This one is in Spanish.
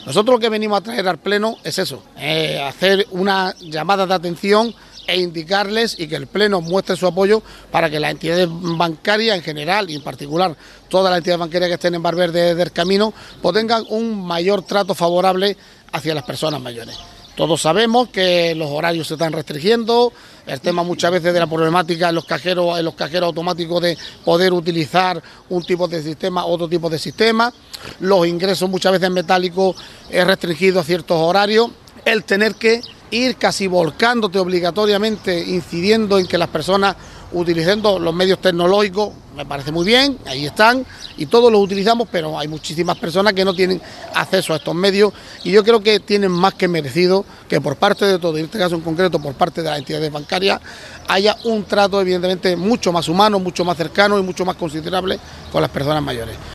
Nosotros lo que venimos a traer al Pleno es eso, hacer una llamada de atención e indicarles y que el Pleno muestre su apoyo para que las entidades bancarias en general y en particular todas las entidades bancarias que estén en Valverde del Camino pues tengan un mayor trato favorable hacia las personas mayores. Todos sabemos que los horarios se están restringiendo, el tema muchas veces de la problemática en los cajeros automáticos de poder utilizar un tipo de sistema, otro tipo de sistema, los ingresos muchas veces metálicos restringidos a ciertos horarios, el tener que ir casi volcándote obligatoriamente, incidiendo en que las personas utilizando los medios tecnológicos, me parece muy bien, ahí están, y todos los utilizamos, pero hay muchísimas personas que no tienen acceso a estos medios, y yo creo que tienen más que merecido que por parte de todo, en este caso en concreto por parte de las entidades bancarias, haya un trato evidentemente mucho más humano, mucho más cercano y mucho más considerable con las personas mayores.